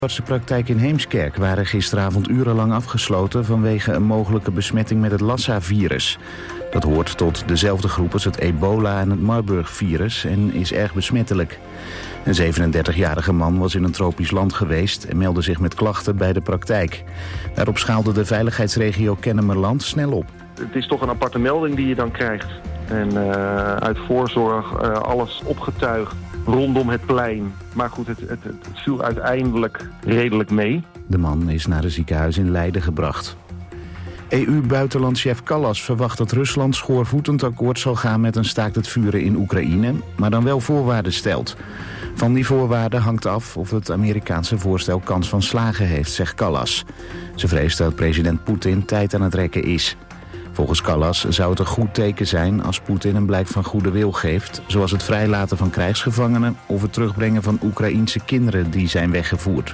De artsenpraktijk in Heemskerk waren gisteravond urenlang afgesloten vanwege een mogelijke besmetting met het Lassa-virus. Dat hoort tot dezelfde groep als het ebola- en het Marburg-virus en is erg besmettelijk. Een 37-jarige man was in een tropisch land geweest en meldde zich met klachten bij de praktijk. Daarop schaalde de veiligheidsregio Kennemerland snel op. Het is toch een aparte melding die je dan krijgt. En uit voorzorg alles opgetuigd rondom het plein. Maar goed, het viel uiteindelijk redelijk mee. De man is naar een ziekenhuis in Leiden gebracht. EU-buitenlandchef Kallas verwacht dat Rusland schoorvoetend akkoord zal gaan met een staakt het vuren in Oekraïne, maar dan wel voorwaarden stelt. Van die voorwaarden hangt af of het Amerikaanse voorstel kans van slagen heeft, zegt Kallas. Ze vreest dat president Poetin tijd aan het rekken is. Volgens Kallas zou het een goed teken zijn als Poetin een blijk van goede wil geeft, zoals het vrijlaten van krijgsgevangenen of het terugbrengen van Oekraïense kinderen die zijn weggevoerd.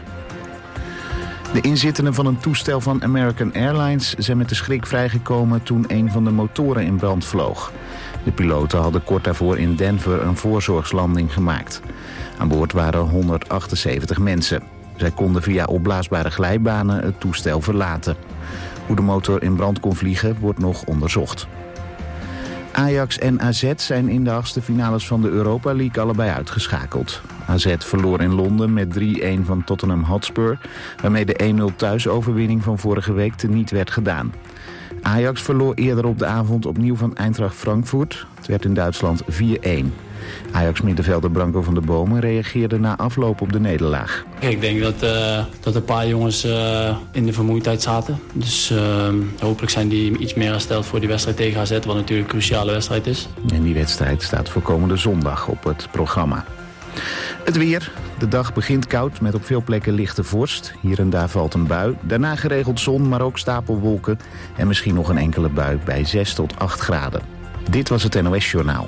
De inzittenden van een toestel van American Airlines zijn met de schrik vrijgekomen toen een van de motoren in brand vloog. De piloten hadden kort daarvoor in Denver een voorzorgslanding gemaakt. Aan boord waren 178 mensen. Zij konden via opblaasbare glijbanen het toestel verlaten. Hoe de motor in brand kon vliegen wordt nog onderzocht. Ajax en AZ zijn in de achtste finales van de Europa League allebei uitgeschakeld. AZ verloor in Londen met 3-1 van Tottenham Hotspur, waarmee de 1-0 thuisoverwinning van vorige week teniet werd gedaan. Ajax verloor eerder op de avond opnieuw van Eintracht Frankfurt. Het werd in Duitsland 4-1. Ajax-middenvelder Branko van der Bomen reageerde na afloop op de nederlaag. Ik denk dat een paar jongens in de vermoeidheid zaten. Dus hopelijk zijn die iets meer hersteld voor die wedstrijd tegen AZ, wat natuurlijk een cruciale wedstrijd is. En die wedstrijd staat voor komende zondag op het programma. Het weer. De dag begint koud met op veel plekken lichte vorst. Hier en daar valt een bui. Daarna geregeld zon, maar ook stapelwolken. En misschien nog een enkele bui bij 6 tot 8 graden. Dit was het NOS Journaal.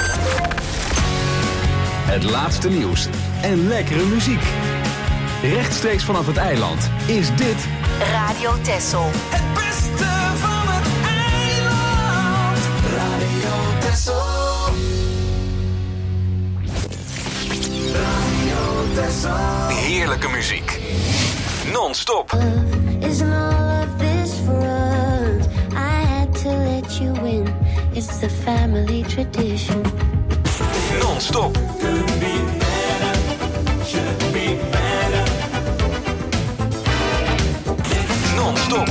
Het laatste nieuws en lekkere muziek. Rechtstreeks vanaf het eiland is dit Radio Texel. Het beste van het eiland. Radio Texel. Radio Texel. heerlijke muziek. Non-stop. Isn't all of this for us? I had to let you in. It's the family tradition. Non-stop. Could be better, should be better. Non-stop.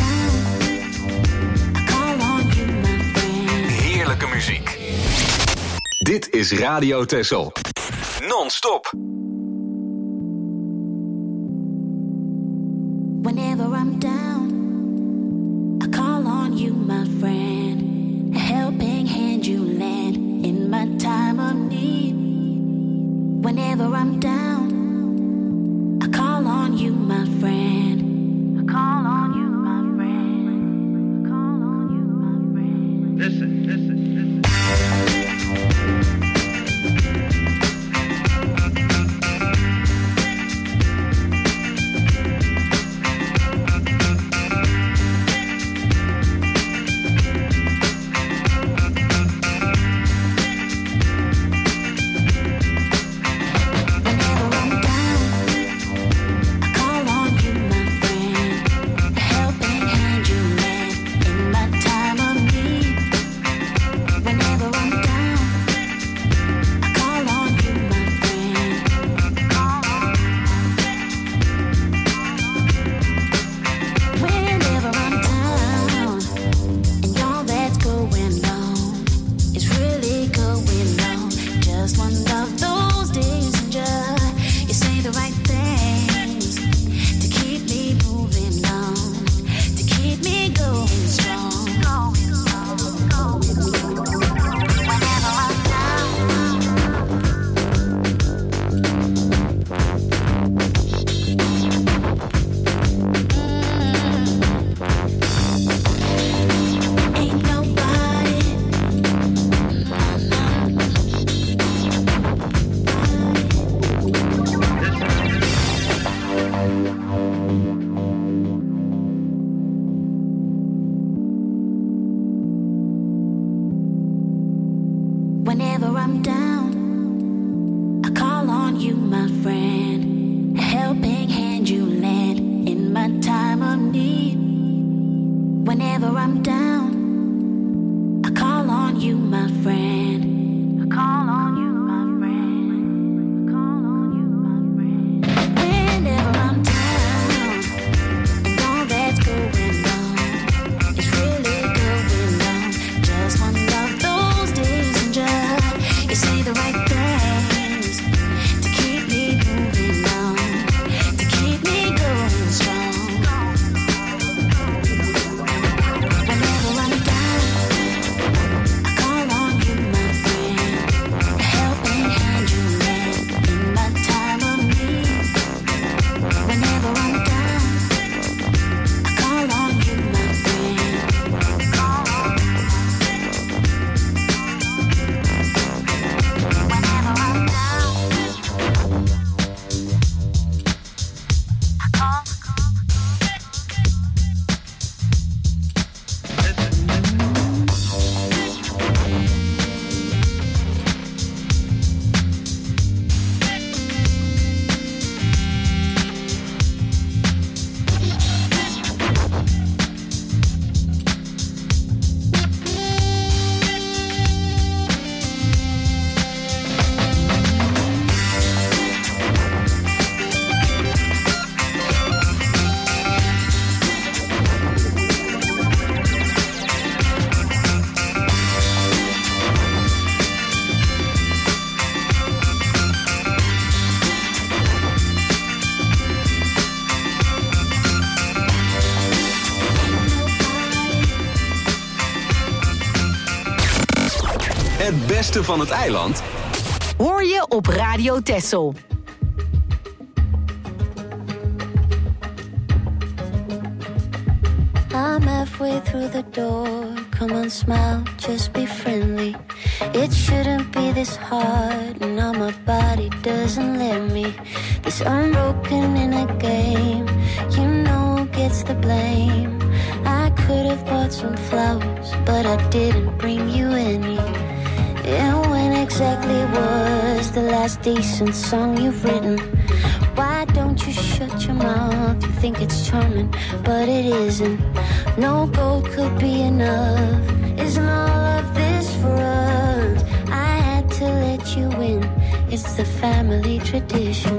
Call on you, my friend. Heerlijke muziek. Dit is Radio Texel. Non-stop. Whenever I'm down, I call on you, my friend. A helping hand you lend in my time of need. Whenever I'm down, I call on you, my friend. I call on you, my friend. I call on you, my friend. Listen. Whenever I'm down, I call on you, my friend. I call on you, my friend. I call on you, my friend. Whenever I'm down, and all that's going on is really going on. Just one of those days, and just you say the right things to keep me moving on, to keep me going strong. Whenever I'm down, I call on you, my friend. A helping hand you lend in my time of need. Whenever I'm down, I call on you, my friend. Call on you, my friend. Whenever I'm down, I call. Het beste van het eiland Hoor je op Radio Texel. I'm halfway through the door. Come on, smile, just be friendly. It shouldn't be this hard. Now my body doesn't let me. This unbroken in a game. You know who gets the blame. I could have bought some flowers, but I didn't bring you any. And when exactly was the last decent song you've written? Why don't you shut your mouth? You think it's charming, but it isn't. No gold could be enough. Isn't all of this for us? I had to let you in. It's the family tradition.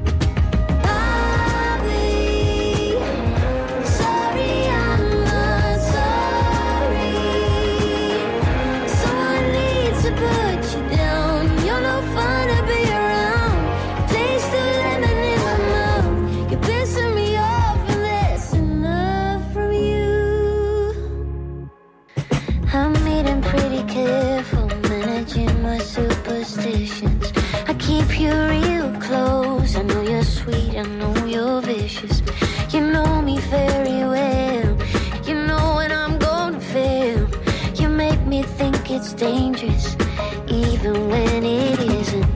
Bobby, sorry, I'm not sorry. Someone needs to put you down. You're no fun to be around. Taste the lemon in my mouth. You're pissing me off, and that's enough from you. I'm eating pretty careful, managing my superstitions. I keep you real close. I know you're sweet, I know you're vicious. You know me very well. You know when I'm gonna fail. You make me think it's dangerous, even when it isn't.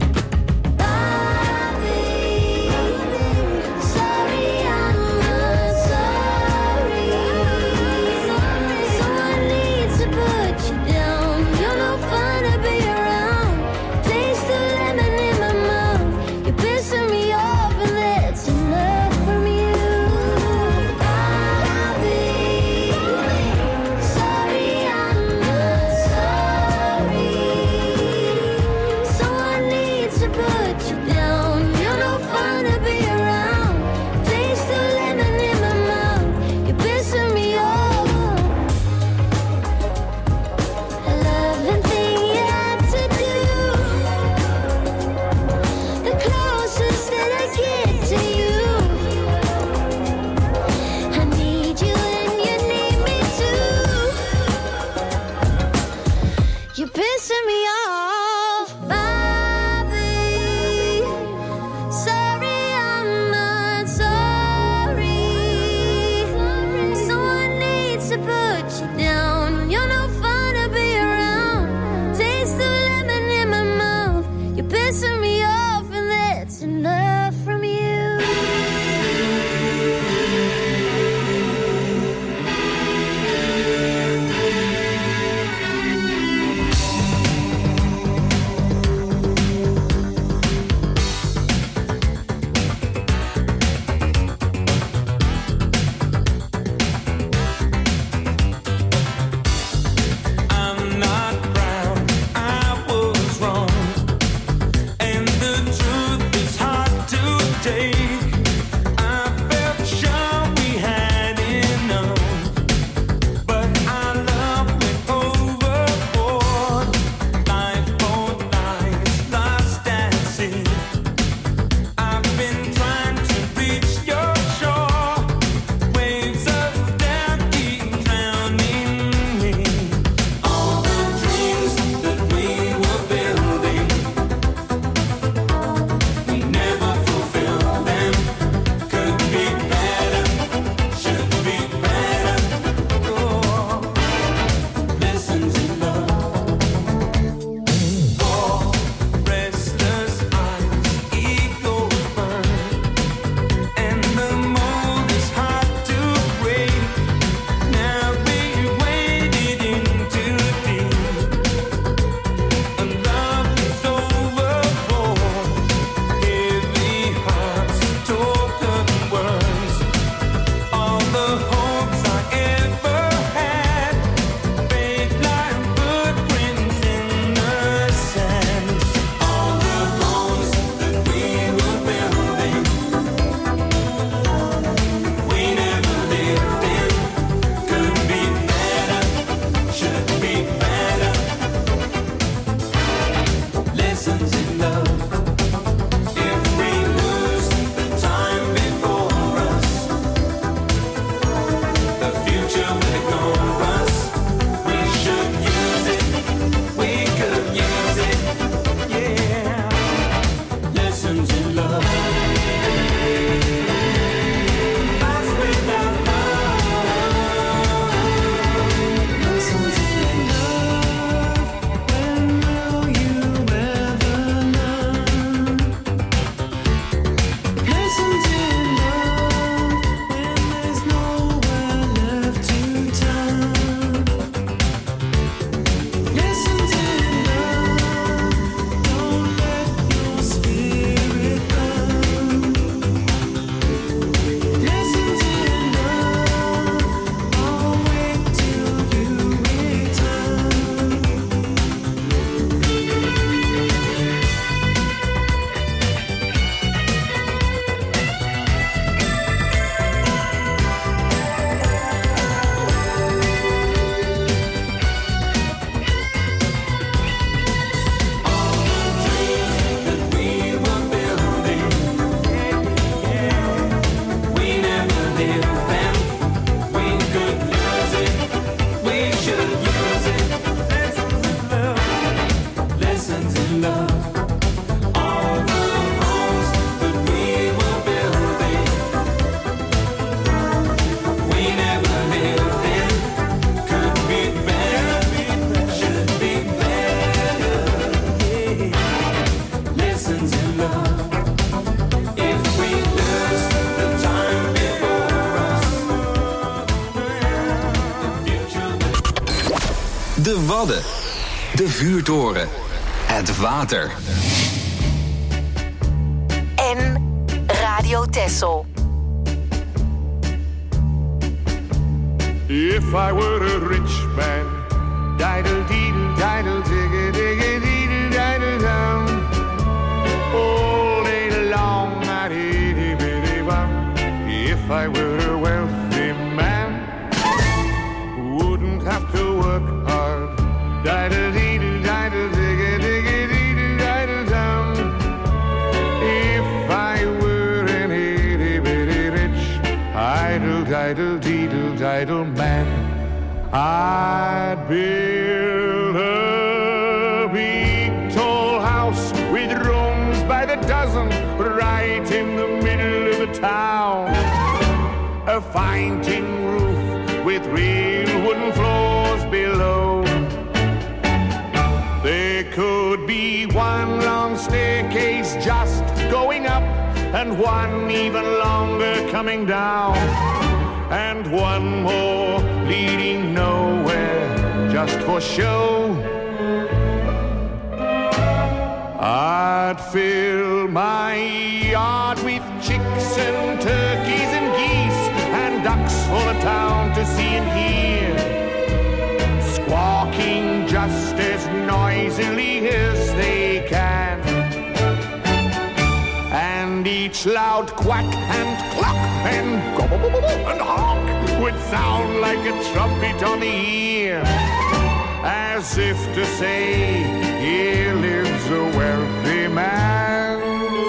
Bobby, sorry, I'm not sorry. Someone needs to put you down. You're no fun to be around. Taste the lemon in my mouth. You're pissing me off, and that's enough from you. Bobby, sorry, I'm not sorry. Someone live and we could lose it. We should use it. Lessons in love. Lessons in love. All the homes that we were building, we never lived in, could be better, should be better. Lessons in love. If we lose the time before us, the future will. De Wadden. De vuurtoren. Het water. En Radio Texel. If I were a rich man, diddle-deedle, digga-digga-deedle, diddle-dum. All day long, I'd-itty-bitty-bum. If I were a wealthy man, wouldn't have to work hard. Diddle-deedle, digga-digga-deedle, diddle-dum. If I were an itty-bitty rich, idle-diddle-deedle-diddle man, I'd build a big tall house with rooms by the dozen right in the middle of the town. A fine tin roof with real wooden floors below. There could be one long staircase just going up and one even longer coming down, and one more leading nowhere just for show. I'd fill my yard with chicks and turkeys and geese and ducks for the town to see and hear, squawking just as noisily as they can. And each loud quack and cluck and gobble and honk would sound like a trumpet on the ear, as if to say, here lives a wealthy man.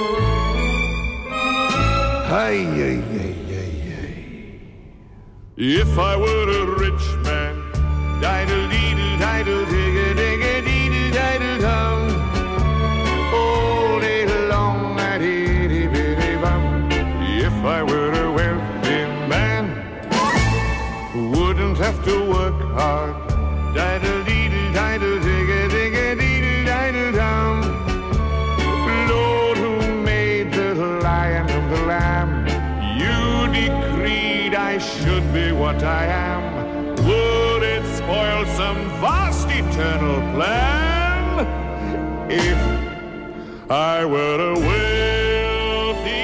Hey, hey, hey, hey, hey. If I were a rich man, diddle-deedle, diddle-digga-digga-deedle, diddle-dum. All day long, I'd-itty-bitty-bum. If I were a wealthy man, wouldn't have to work hard. Diddle-deedle, diddle-digga-digga-deedle, diddle-dum. Lord, who made the lion and the lamb, you decreed I should be what I am. Would it spoil some vast eternal plan if I were a wealthy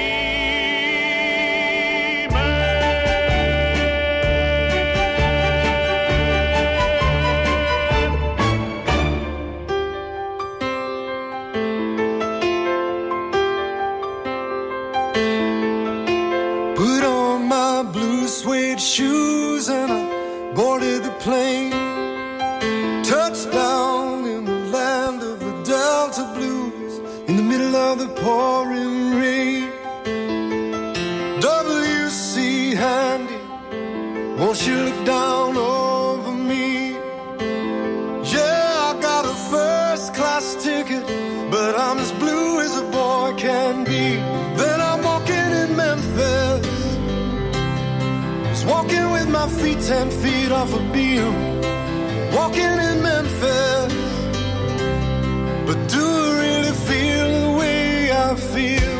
man? Put on my blue suede shoes and I boarded the plane. Touchdown in the land of the Delta Blues, in the middle of the pouring rain. W.C. Handy, won't you look down over me? Yeah, I got a first class ticket, but I'm as blue as a boy can be. Then I'm walking in Memphis, walking with my feet 10 feet off a beam, walking in Memphis. But do I really feel the way I feel?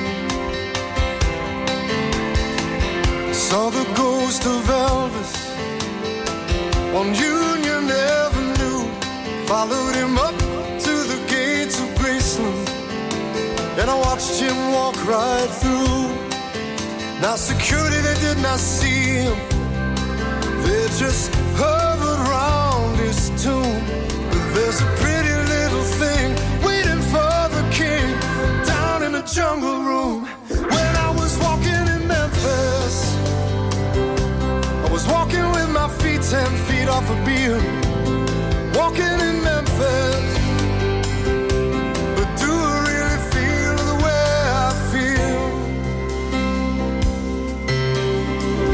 Saw the ghost of Elvis on Union Avenue, followed him up to the gates of Graceland, and I watched him walk right through. Now security, they did not see him, they just hovered around his tomb. But there's a pretty little thing waiting for the king down in the jungle room. When I was walking in Memphis, I was walking with my feet 10 feet off a beam, walking in Memphis. But do I really feel the way I feel?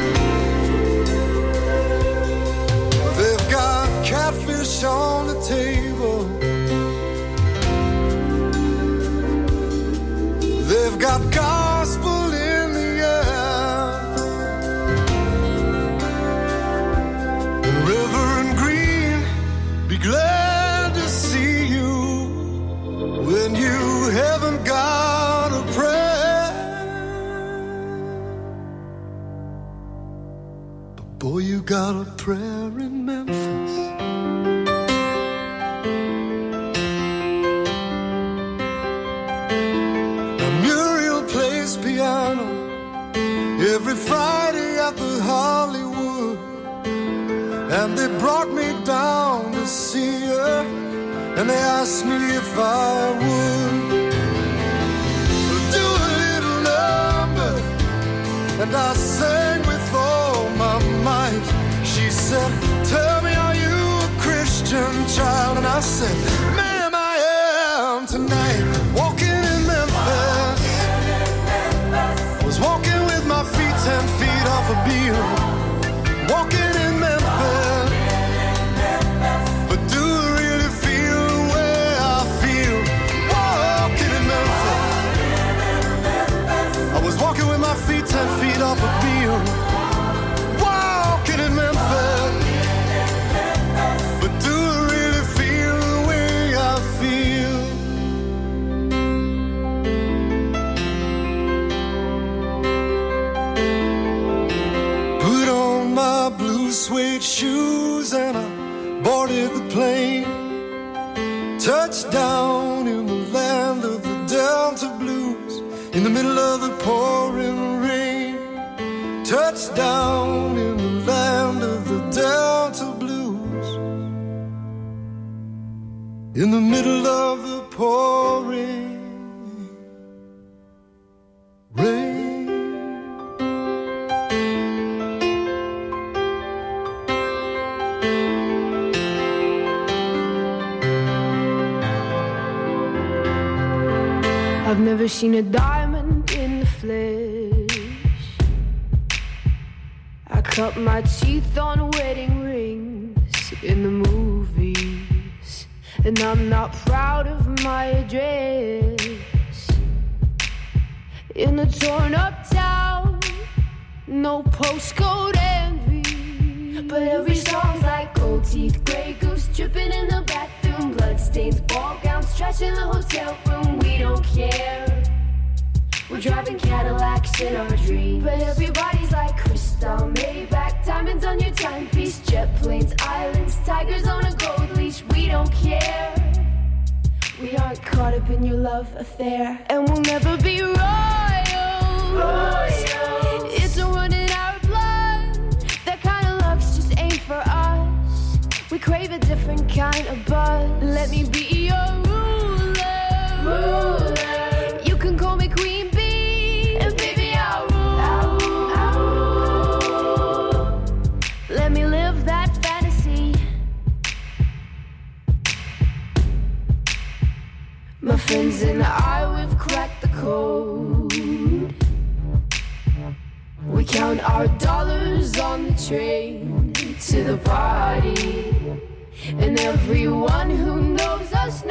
Boy, you got a prayer in Memphis. And Muriel plays piano every Friday at the Hollywood. And they brought me down to see her, and they asked me if I would do a little number. And I sang with all my might. She said, tell me, are you a Christian child? And I said, ma'am, I am tonight. Walking in Memphis. I was walking with my feet 10 feet off a beam. Walking in Memphis. But do I really feel the way I feel? Walking in Memphis. I was walking with my feet 10 feet off a beam. Walking in Memphis. But do I really feel the way I feel? Put on my blue suede shoes and I boarded the plane. Touchdown in the land of the Delta Blues, in the middle of the pouring rain. Touchdown in the land of the Delta Blues, in the middle of the pouring rain. I've never seen a diamond in the flesh. I cut my teeth on wedding rings in the movies, and I'm not proud of my address. In a torn up town, no postcode envy, but every song's like gold teeth, grey goose dripping in the bathroom, bloodstains, ball gowns, trash in the hotel room. We don't care. We're driving Cadillacs in our dreams, but everybody's like crystal, Maybach, diamonds on your timepiece, jet planes, islands, tigers on a gold leash. We don't care. We aren't caught up in your love affair, and we'll never be royals. It's a run in our blood. That kind of luck's just ain't for us. We crave a different kind of buzz. Let me be your ruler. You can call me Queen Bee, and baby I'll rule. Let me live that fantasy. My friends and I, we've cracked the code. We count our dollars on the train to the party, and everyone who knows us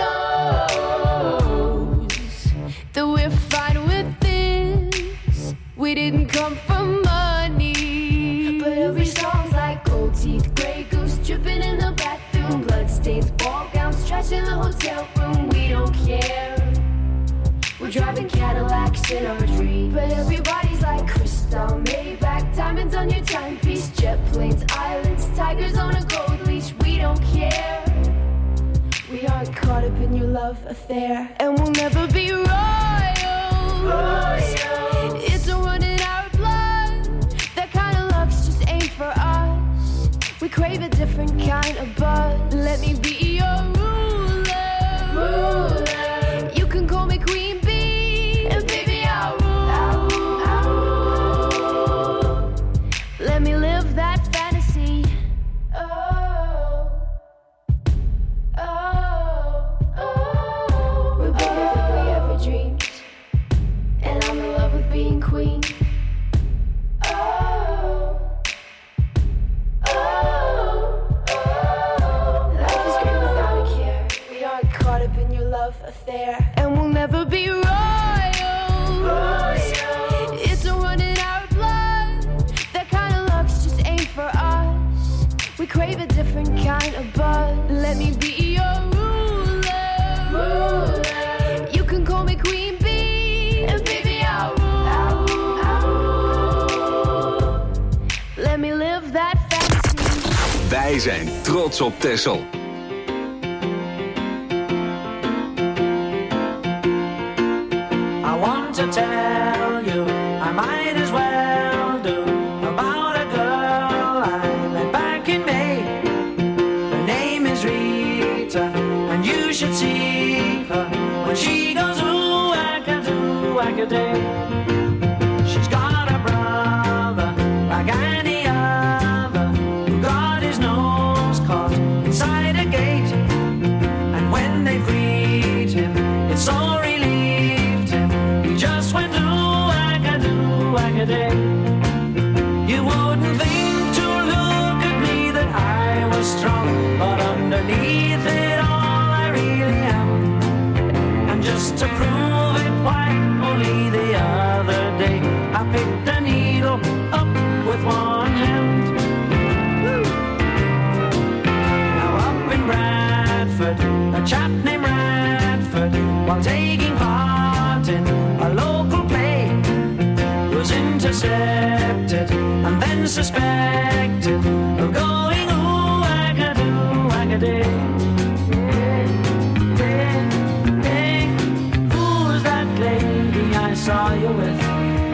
knows that we're fine with this. We didn't come for money, but every song's like gold teeth, grey goose dripping in the bathroom, bloodstains, ball gowns, trash in the hotel room. We don't care. We're driving Cadillacs in our dreams, but everybody's like crystal, Maybach, diamonds on your timepiece, jet planes, islands, tigers on a gold leash. We don't care. We aren't caught up in your love affair, and we'll never be royals. It's a run in our blood. That kind of luck's just ain't for us. We crave a different kind of buzz. Let me be your ruler. You can call me Queen Bee, and baby I'll rule. Let me live that fantasy. We're bigger than we ever dreamed, and I'm in love with being queen. Life is great. Wij zijn trots op Texel. I want to tell you, I might as well do, about a girl I met back in May. Her name is Rita, and you should see her when she goes ooh, wackadoo, wackaday. She's got a brother like any other, who got his nose caught inside a gate, and when they freed him, it so relieved him. He just went ooh, wackadoo, wackaday. You wouldn't think to look at me that I was strong, but underneath it all I really am. And just to prove it, why, only the other day I picked a needle up with one hand. Woo! Now up in Bradford, a chap named Radford, while taking part in a local play, was intercepted and then suspected of going ooh, wackadoo, wackaday. Who's that lady I saw you with?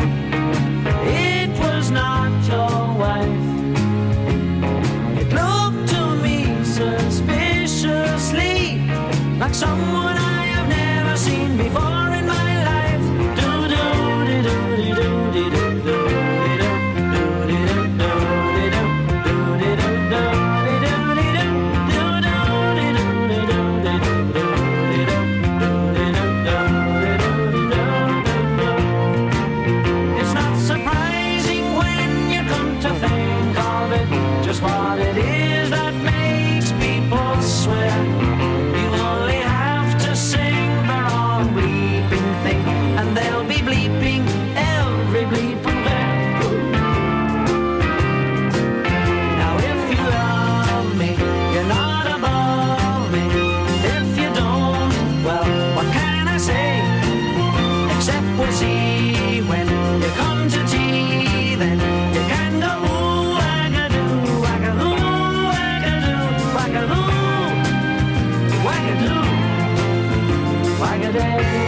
It was not your wife. It looked to me suspiciously like someone I have never seen before in my life. It's not surprising when you come to think of it, just what it is that makes people swear. You only have to sing the wrong bleeping thing, and they'll be bleeping every bleeping there. Now if you love me, you're not above me. If you don't, well, what can I say? Except we'll see when you come to tea, then you can go ooh, wackadoo, wackadoo, wackadoo, wackadoo, wackadoo, wackaday.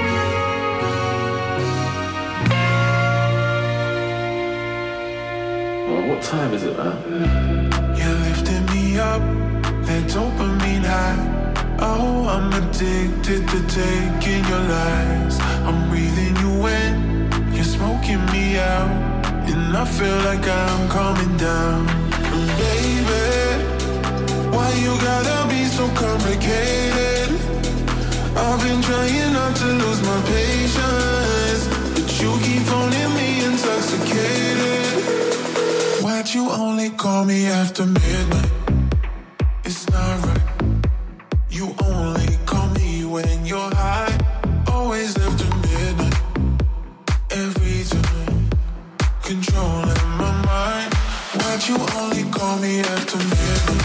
What time is it, man? You're lifting me up, that dopamine high. Oh, I'm addicted to taking your lies. I'm breathing you in, you're smoking me out, and I feel like I'm coming down. And baby, why you gotta be so complicated? I've been trying not to lose my patience, but you keep phoning me intoxicated. Why'd you only call me after midnight? It's not right. You only call me when you're high. Always after midnight. Every time. Controlling my mind. Why'd you only call me after midnight?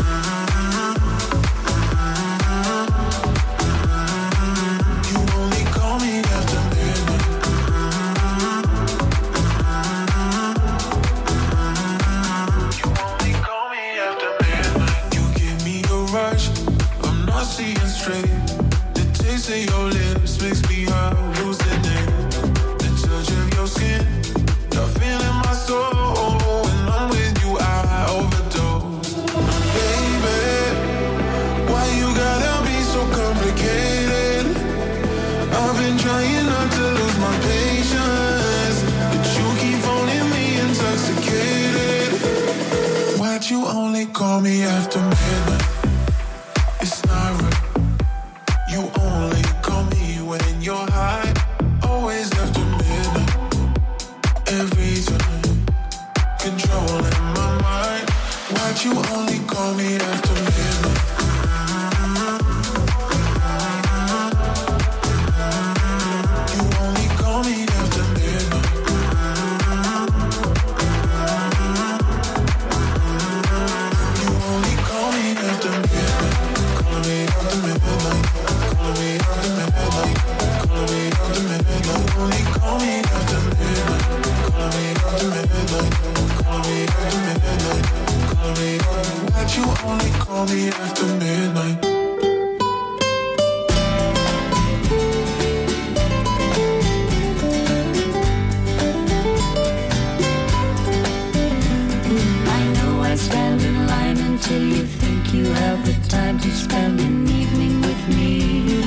You only call me after midnight. You only call me after midnight. You give me a rush, I'm not seeing straight. The taste of your lips makes me hallucinate. The touch of your skin, the feeling my soul. When I'm with you, I overdose. Baby, why you gotta be so complicated? I've been trying not to lose my patience, but you keep phoning me intoxicated. Why'd you only call me after midnight? It's not right. You only call me when you're high. Always after midnight. Every time. Controlling my mind. Why'd you only call me after midnight? You only call me after midnight. You only call me after midnight. Call me after midnight. Call me after midnight. Call me after midnight. You only call me after midnight. Call me after midnight. Call me after midnight. Call me after midnight. call me after midnight. Stand in line until you think you have the time to spend an evening with me.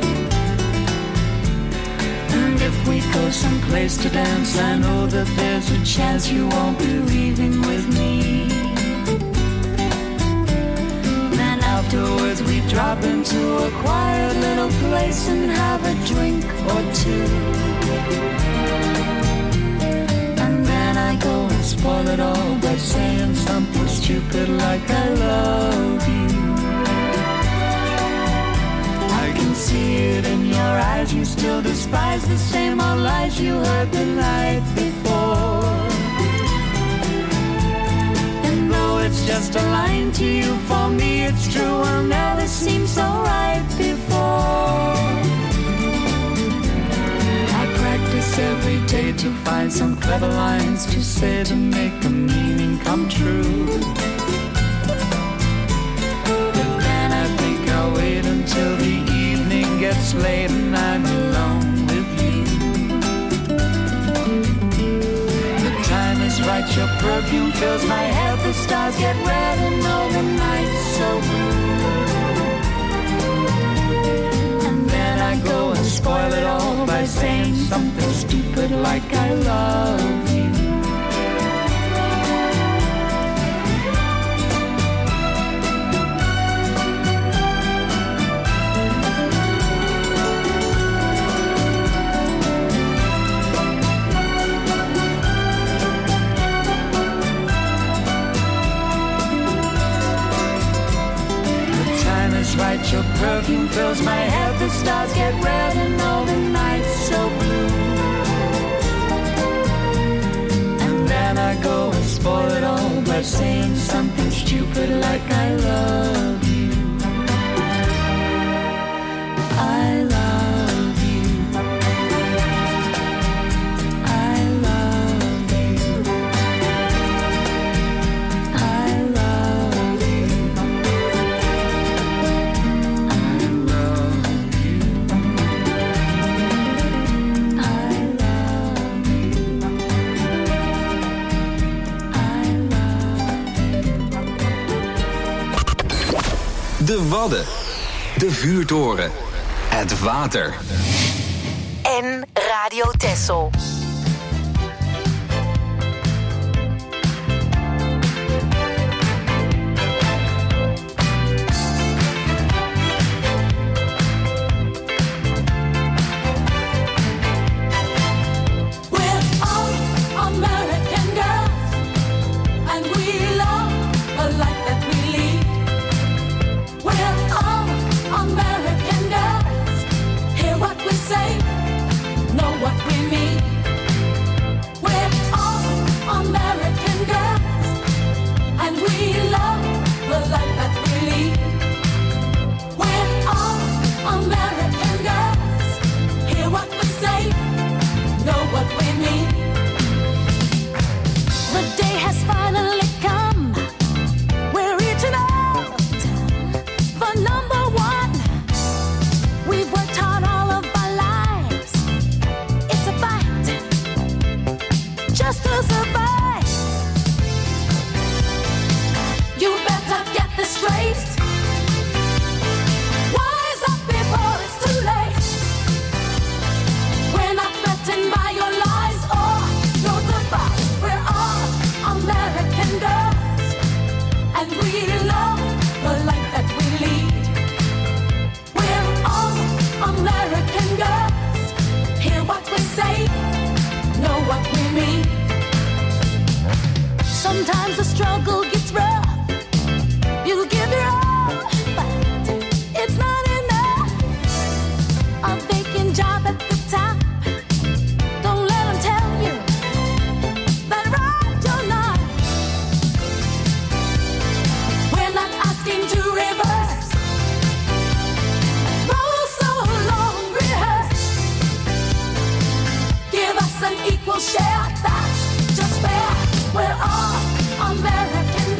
And if we go someplace to dance, I know that there's a chance you won't be leaving with me. Then afterwards we drop into a quiet little place and have a drink or two. I go and spoil it all by saying something stupid like I love you. I can see it in your eyes, you still despise the same old lies you heard the night before. And though it's just a line to you, for me it's true, I'll never seem so right before. Every day to find some clever lines to say to make the meaning come true. But then I think I'll wait until the evening gets late and I'm alone with you. The time is right, your perfume fills my head, the stars get red and all the night's so blue. I go and spoil it all by saying something stupid like I love you. Right, your perfume fills my head, the stars get red and all the night's so blue. And then I go and spoil it all by saying something stupid like I love you. I love you. I love you. I love you. De Wadden, de vuurtoren, het water. En Radio Texel. Sometimes the struggle gets rough. You give your all, but it's not enough. A vacant job at the top. Don't let them tell you that right you're not. We're not asking to reverse. Roll so long, rehearse. Give us an equal share. That's just fair. We're all American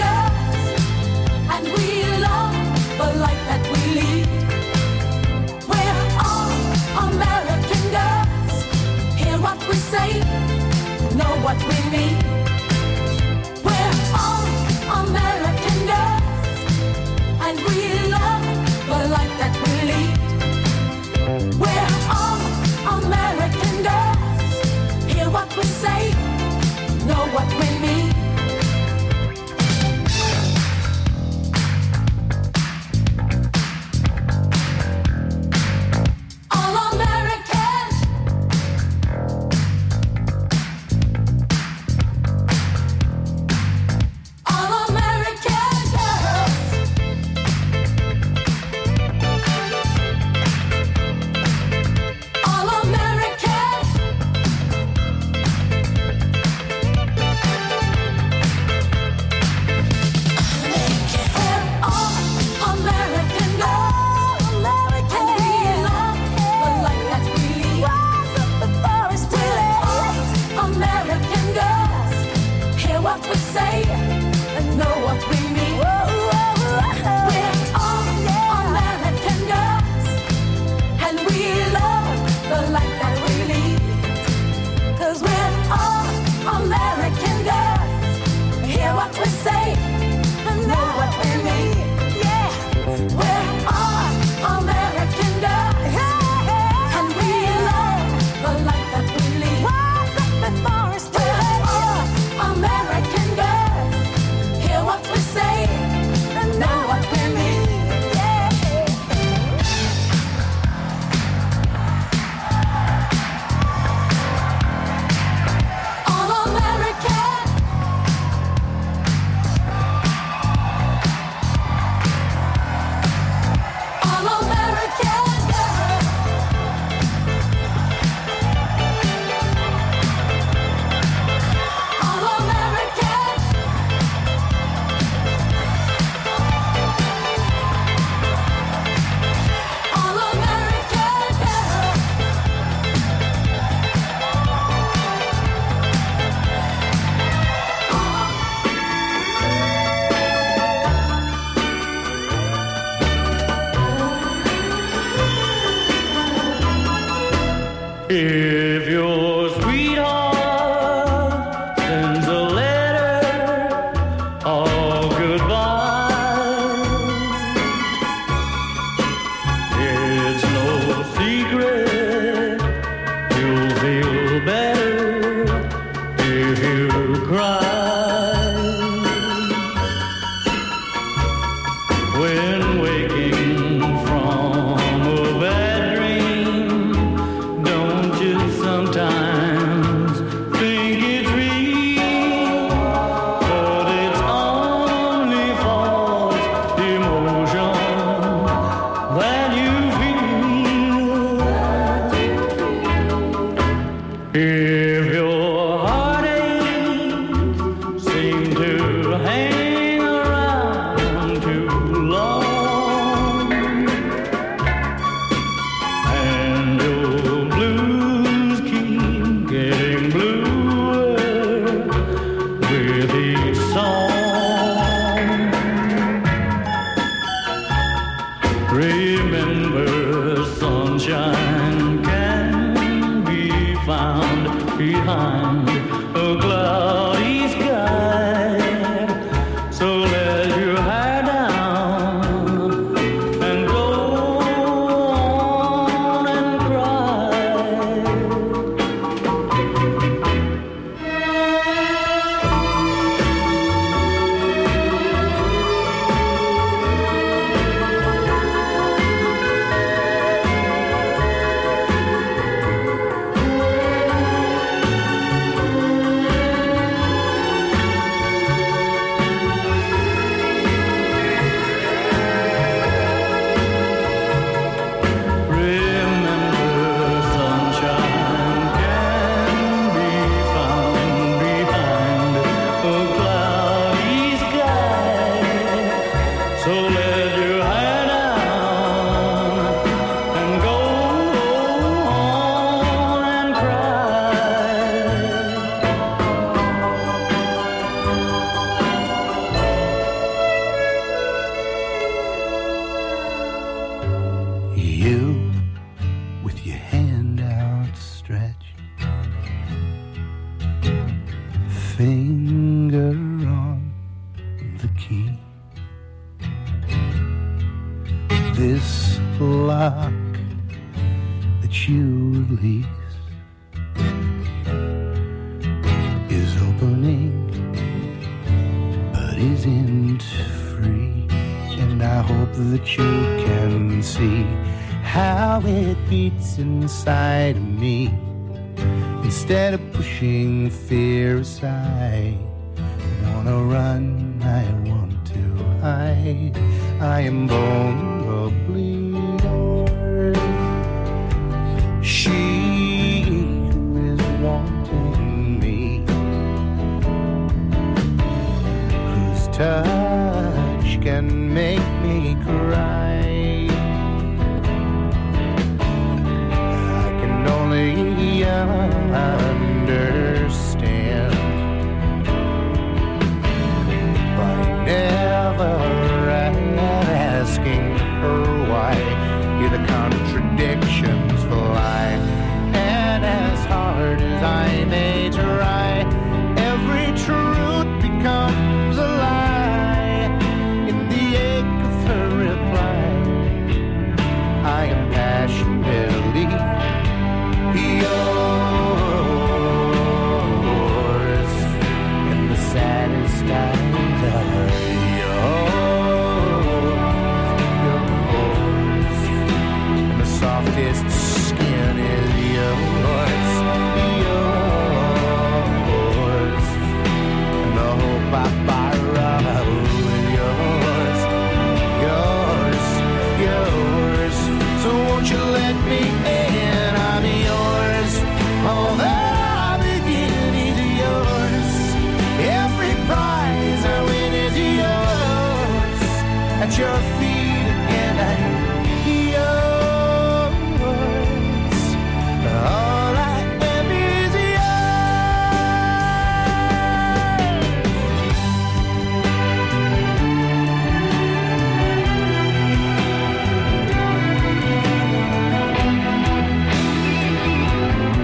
If your sweetheart sends a letter of goodbye, it's no secret you'll feel better if you cry. When waking from a bad dream, don't you sometimes think it's real? But it's only false emotion that you feel. If your heartaches seem to hang around too long, and your blues keep getting bluer with each song, remember sunshine can be found behind a cloudy sky. So let your hair down and go on and cry. Remember, sunshine can be found behind a cloudy sky. So let your hair down and go on and cry. You, with your hand outstretched, finger on the key. This lock that you release is opening, but isn't free. And I hope that you can see how it beats inside of me. Instead of pushing fear aside, I wanna run, I want to hide. I am vulnerably yours. She who is wanting me, whose touch can make me cry. I can only understand by never asking her why. Hear the contradictions fly, and as hard as I may try, every truth becomes a lie. In the ache of her reply, I am passionately yours, and the saddest eyes are yours, and the softest skin is yours, yours, and the hope I borrow is yours, yours, yours. So won't you let me in? I'm yours. All that I begin is yours. Every prize I win is yours. At your feet again, I'm yours. All I am is yours.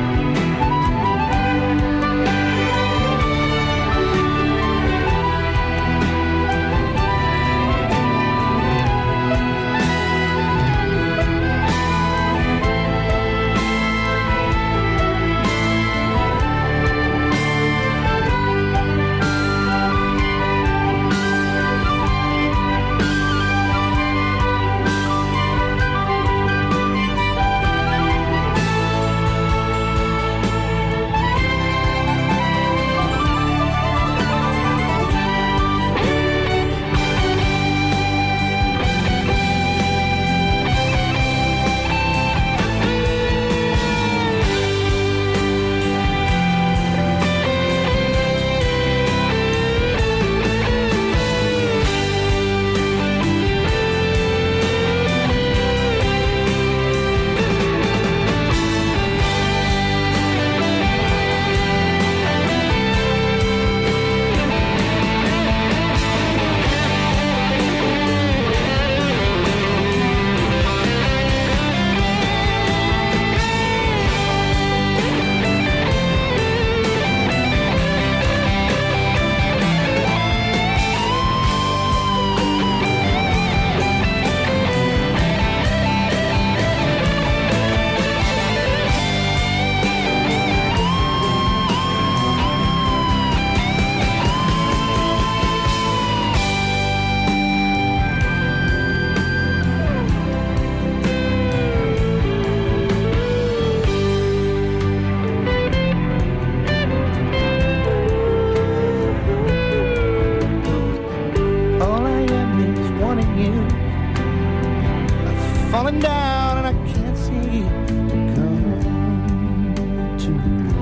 falling down and I can't see to come to.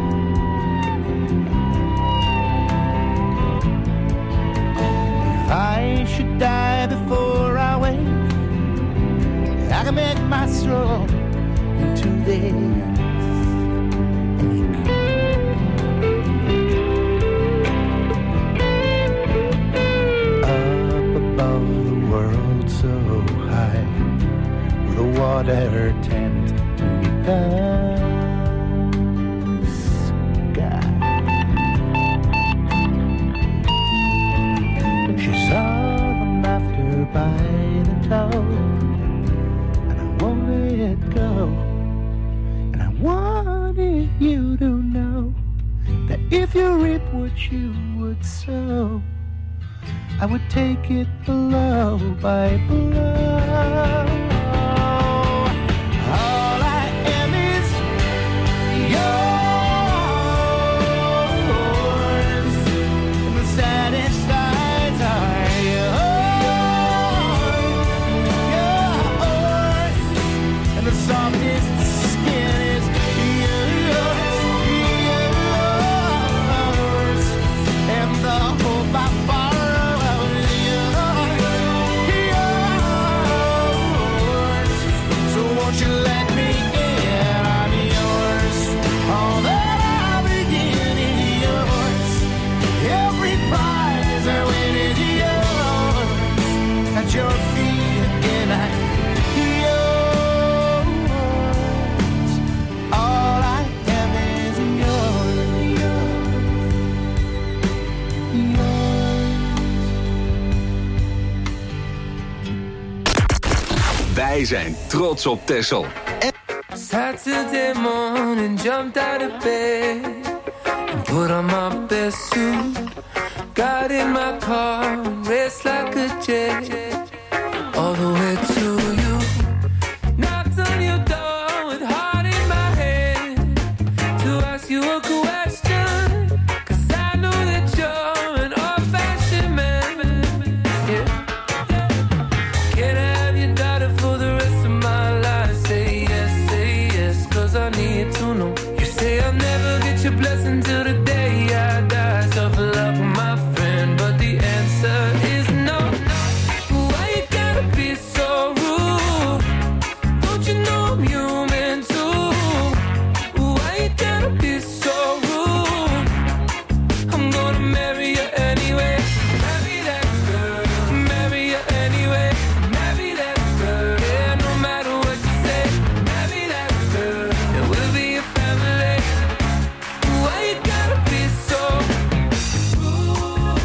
If I should die before I wake, I can make my soul into this ache. Up above the world so high, with the water tent to meet the sky. She saw them after by the toe, and I won't let go. And I wanted you to know that if you reap what you would sow, I would take it blow by blow. All I am is yours, and the saddest eyes are yours, and the softest skin is yours, and the hope I borrow is yours. So won't you let me in? I'm yours. All that I begin is yours. Every prize I win is yours. At your feet again, I'm yours. All I am is yours. Wij zijn trots op Texel. Saturday morning, jumped out of bed and put on my best suit. Got in my car and raced like a jet all the way to you. Knocked on your door with heart in my head to ask you a question, 'cause I know that you're an old-fashioned man. Yeah. Can I have your daughter for the rest of my life? Say yes, 'cause I need to know. You say I'll never get your blessing till the day I die. Tough luck, my friend, but the answer is no. Why you gotta be so rude? Don't you know I'm human too? Why you gotta be so rude? I'm gonna marry you anyway. Marry that girl. Marry you anyway. Marry that girl. Yeah, no matter what you say. Marry that girl. And we'll be a family. Why you gotta be so rude?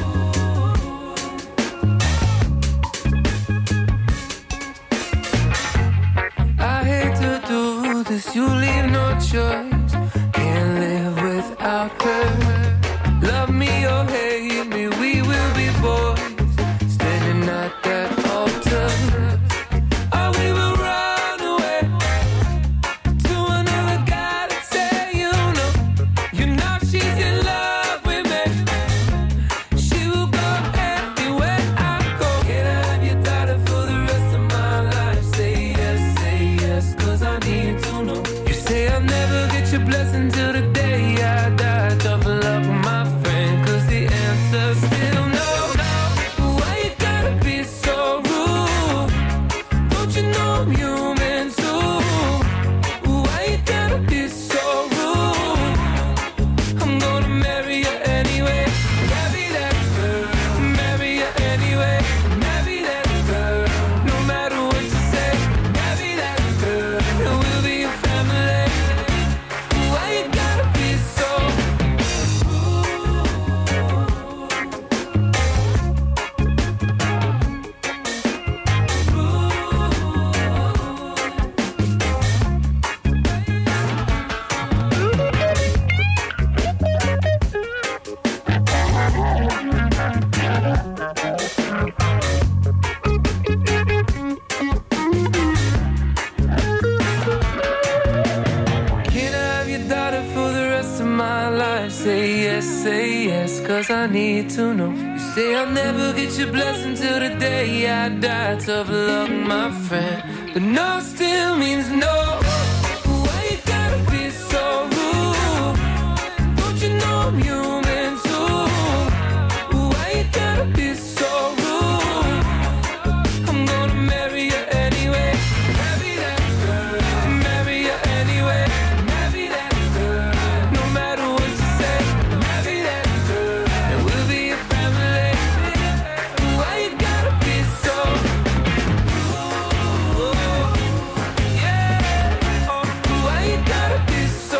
I hate to do this, you leave no choice. Can't live without her. Love me or hate me, we will be boys, standing at that altar. Or we will run away to another guy that say you know she's in love with me. She will go anywhere I go. Can I have your daughter for the rest of my life? Say yes, 'cause I need to know. You say I'll never get your blessing till the day I die. Tough luck, my friend, 'cause the answer's still no. Why you gotta be so rude? Don't you know I'm human too? Why you gotta be so rude? I'm gonna marry you anyway. Marry that girl. Marry you anyway. Marry that girl. No matter what you say. Marry that girl. And we'll be a family. Why you gotta be so Can I have your daughter for the rest of my life? Say yes, 'cause I need to know. You Say I'll never get your blessing till the day I die. Tough luck, my friend, but no still means no. Why you gotta be so rude? Don't you know I'm human too? Why you gotta be so rude? I'm gonna marry you anyway. Marry that girl. Marry you anyway. Marry that girl. No matter what you say. Marry that girl. And we'll be a family. Why you gotta be so rude? Yeah. Oh, why you gotta be so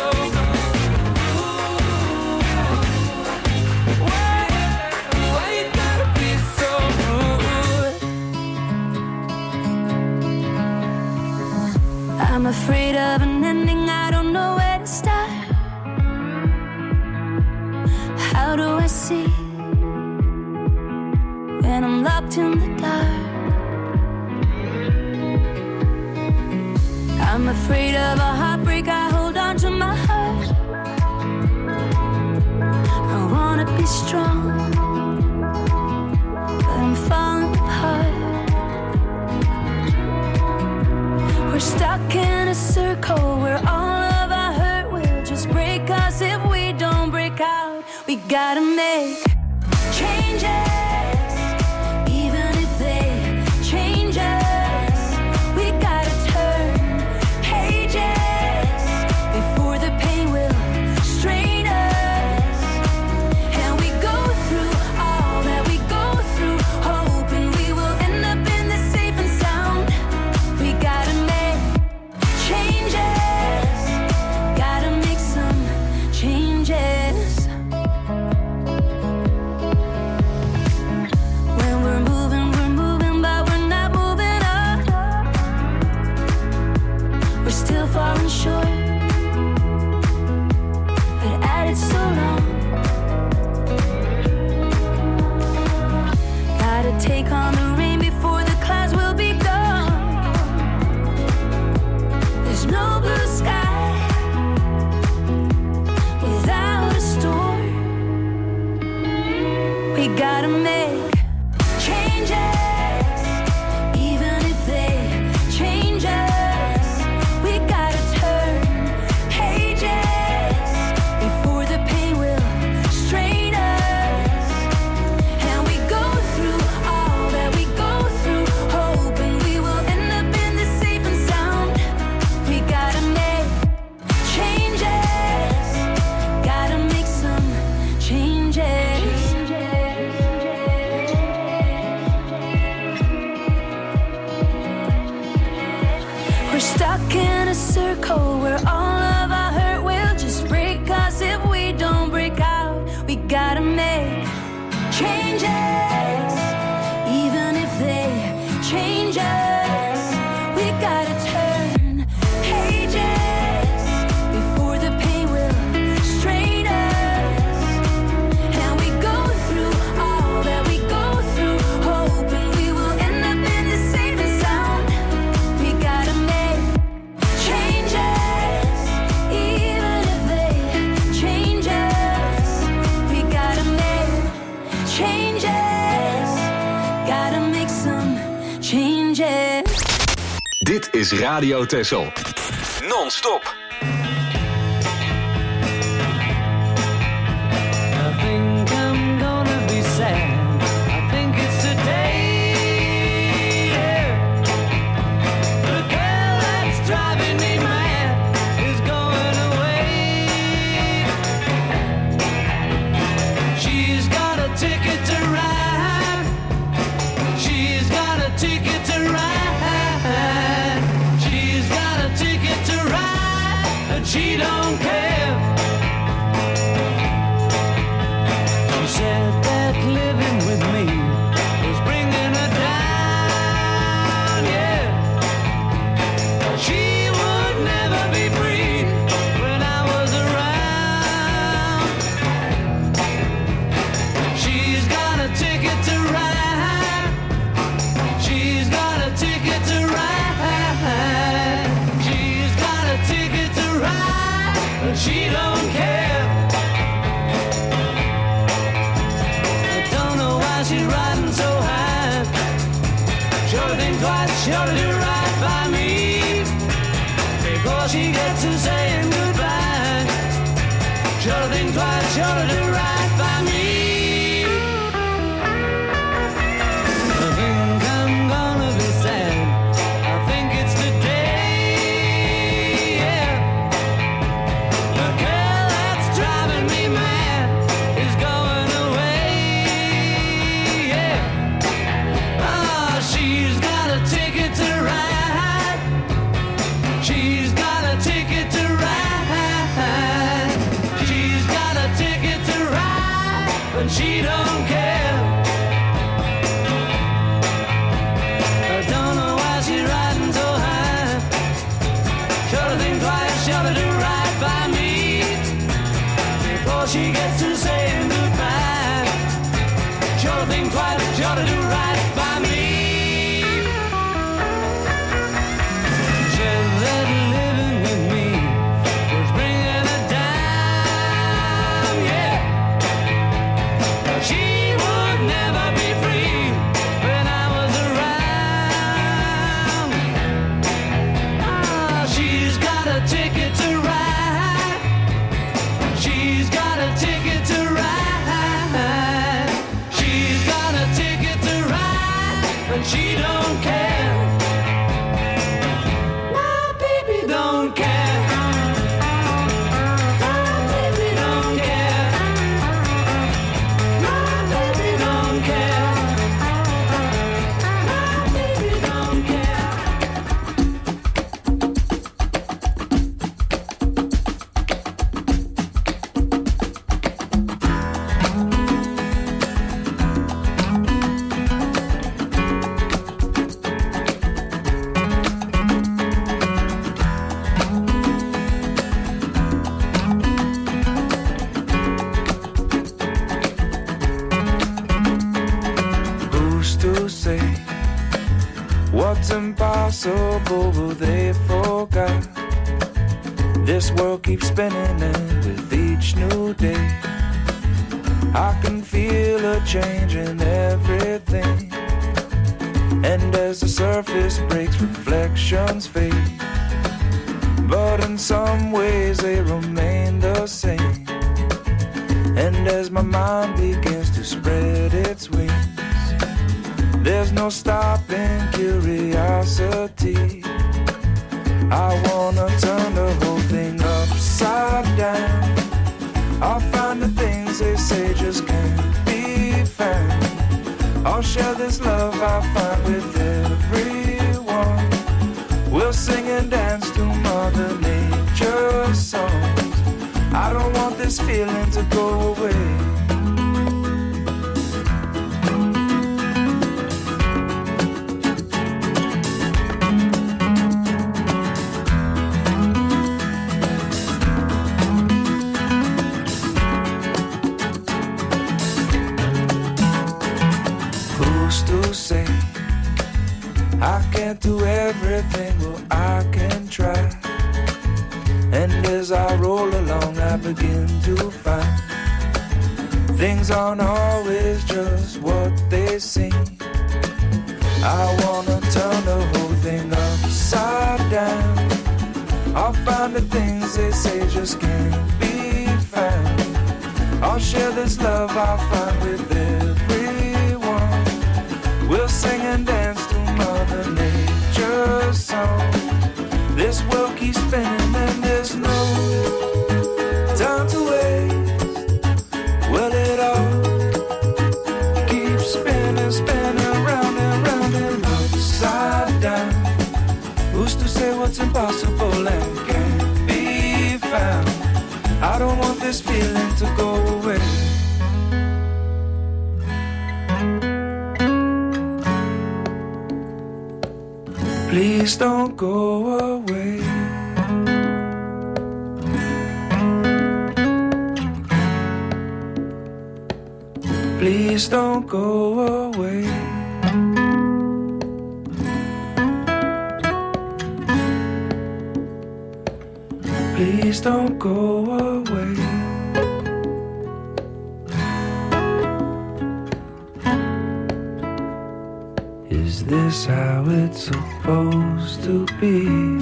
rude? Why you gotta be so rude? I'm afraid of an ending, I don't know where to start. How do I see when I'm locked in the dark? I'm afraid of a heartbreak, I hold on to my heart. I wanna be strong, but I'm falling apart. We're stuck in a circle where all of our hurt will just break us if we don't break out. We gotta make changes, even if they change us. We gotta turn pages before the pain will strain us. And we go through all that we go through, hoping we will end up in the safe and sound. We gotta make changes, gotta make some changes. When we're moving, but we're not moving up. We're still falling short, but at it so long. Gotta take on the rain before the clouds will be gone. There's no blue sky without a storm. We gotta make changes, even if they change us. We gotta turn pages before the pain will strain us. And we go through all that we go through, hoping we will end up in the safe and sound. We gotta make changes, gotta make some changes. We're stuck in a circle where all of our hurt will just break us if we don't break out. We gotta make changes, even if they change us. We gotta turn pages before the pain will strain us. And we go through all that we go through, hoping we will end up in the safe and sound. We gotta make changes, even if they change us. We gotta make changes, gotta make some changes. Dit is Radio Texel. Non-stop. I think I'm gonna be sad. I think it's today. Yeah. The girl that's driving me mad is going away. She's got a ticket to ride. She's got a ticket to ride. She's got a ticket to ride. so high. Sure to think twice, sure to do right by me before she gets to saying goodbye. Sure to think twice, sure to do right by me. I think I'm gonna be sad. I think it's today, yeah. The girl that's driving me mad is going away, yeah. Oh, she's got a ticket to ride. She's got a ticket to ride. She's got a ticket to ride, but she don't care. I don't know why she's riding so high. Sure to think twice, sure to do right by me before she gets to saying goodbye. Sure to think twice, sure to do right by me. Said that living with me was bringing her down, yeah. She would never be free when I was around. Ah, she's got a ticket to ride. She's got a ticket to ride. She's got a ticket to ride, but she don't care. My baby don't care. My baby don't care. My baby don't care. My baby don't care. Who's to say what's impossible they forgot? This world keeps spinning, and with each new day I can feel a change in everything. And as the surface breaks, reflections fade, but in some ways they remain the same. And as my mind begins to spread its wings, there's no stopping curiosity. I wanna turn the whole thing upside down. I'll find the things they say just can't be found. I'll share this love I find with everyone. We'll sing and dance to Mother Nature's songs. I don't want this feeling to go away. Who's to say I can't do everything? Well, I can try. And as I roll along, I begin to find things aren't always just what they seem. I wanna turn the whole thing upside down. I'll find the things they say just can't be found. I'll share this love I find with everyone. We'll sing and dance to Mother Nature's song. This world keeps spinning and there's no time to waste. Well, it all keeps spinning, spinning round and round and upside down. Who's to say what's impossible and can't be found? I don't want this feeling to go away. Please don't go away. Please don't go away. Please don't go away. Is this how it's supposed to be?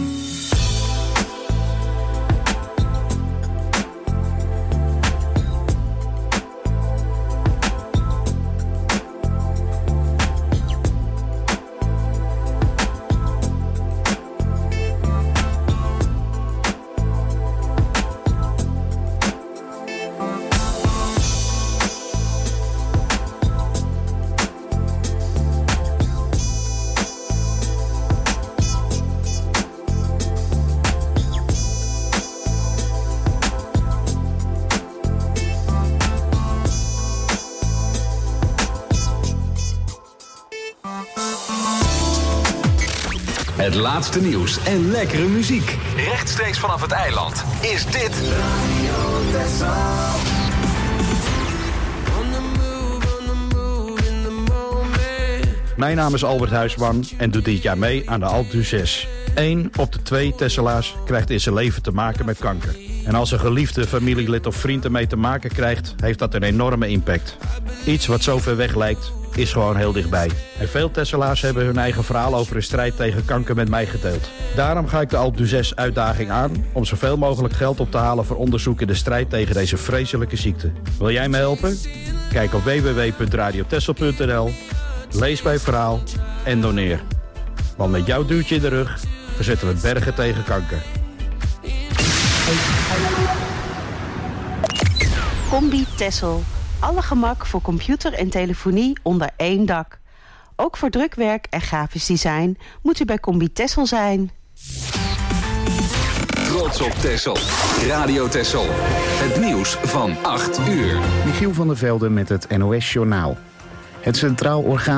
Het laatste nieuws en lekkere muziek. Rechtstreeks vanaf het eiland is dit Radio Texel. Mijn naam is Albert Huisman en doe dit jaar mee aan de Alpe d'Huez. 1 op de 2 Tesselaars krijgt in zijn leven te maken met kanker. En als een geliefde familielid of vriend ermee te maken krijgt, heeft dat een enorme impact. Iets wat zo ver weg lijkt, is gewoon heel dichtbij. En veel Tesselaars hebben hun eigen verhaal over de strijd tegen kanker met mij gedeeld. Daarom ga ik de Alpe d'Huez uitdaging aan om zoveel mogelijk geld op te halen voor onderzoek in de strijd tegen deze vreselijke ziekte. Wil jij me helpen? Kijk op www.radiotessel.nl, lees mijn verhaal en doneer. Want met jouw duwtje in de rug verzetten we bergen tegen kanker. Combi Texel. Alle gemak voor computer en telefonie onder één dak. Ook voor drukwerk en grafisch design moet u bij Combi Texel zijn. Trots op Texel. Radio Texel. Het nieuws van 8 uur. Michiel van der Velde met het NOS Journaal. Het Centraal Orgaan